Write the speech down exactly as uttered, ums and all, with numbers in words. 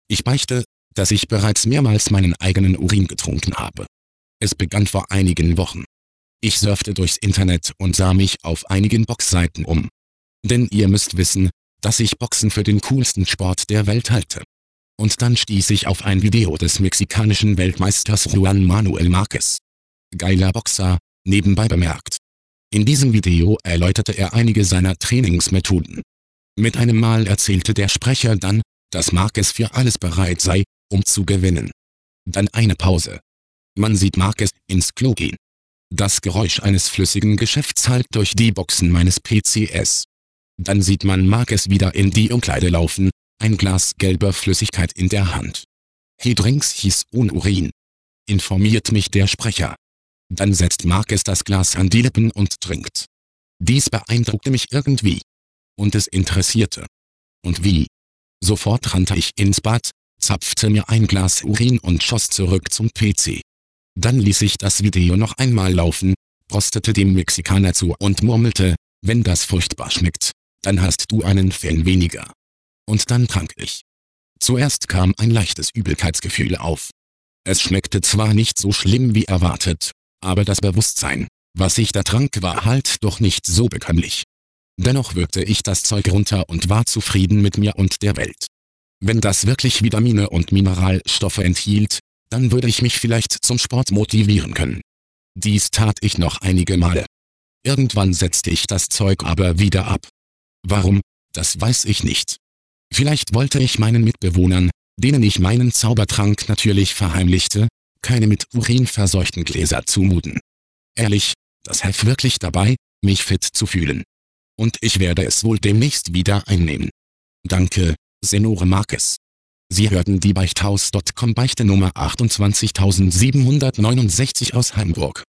Ich beichte, dass ich bereits mehrmals meinen eigenen Urin getrunken habe. Es begann vor einigen Wochen. Ich surfte durchs Internet und sah mich auf einigen Boxseiten um. Denn ihr müsst wissen, dass ich Boxen für den coolsten Sport der Welt halte. Und dann stieß ich auf ein Video des mexikanischen Weltmeisters Juan Manuel Márquez. Geiler Boxer, nebenbei bemerkt. In diesem Video erläuterte er einige seiner Trainingsmethoden. Mit einem Mal erzählte der Sprecher dann, dass Márquez für alles bereit sei, um zu gewinnen. Dann eine Pause. Man sieht Márquez ins Klo gehen. Das Geräusch eines flüssigen Geschäfts hallt durch die Boxen meines P C s. Dann sieht man Márquez wieder in die Umkleide laufen, ein Glas gelber Flüssigkeit in der Hand. He drinks his own Urin, informiert mich der Sprecher. Dann setzt Márquez das Glas an die Lippen und trinkt. Dies beeindruckte mich irgendwie. Und es interessierte. Und wie? Sofort rannte ich ins Bad, zapfte mir ein Glas Urin und schoss zurück zum P C. Dann ließ ich das Video noch einmal laufen, prostete dem Mexikaner zu und murmelte, wenn das furchtbar schmeckt, dann hast du einen Fan weniger. Und dann trank ich. Zuerst kam ein leichtes Übelkeitsgefühl auf. Es schmeckte zwar nicht so schlimm wie erwartet, aber das Bewusstsein, was ich da trank, war halt doch nicht so bekömmlich. Dennoch würgte ich das Zeug runter und war zufrieden mit mir und der Welt. Wenn das wirklich Vitamine und Mineralstoffe enthielt, dann würde ich mich vielleicht zum Sport motivieren können. Dies tat ich noch einige Male. Irgendwann setzte ich das Zeug aber wieder ab. Warum, das weiß ich nicht. Vielleicht wollte ich meinen Mitbewohnern, denen ich meinen Zaubertrank natürlich verheimlichte, keine mit Urin verseuchten Gläser zumuten. Ehrlich, das half wirklich dabei, mich fit zu fühlen. Und ich werde es wohl demnächst wieder einnehmen. Danke, Senore Márquez. Sie hörten die Beichthaus Punkt com Beichte Nummer achtundzwanzigtausendsiebenhundertneunundsechzig aus Hamburg.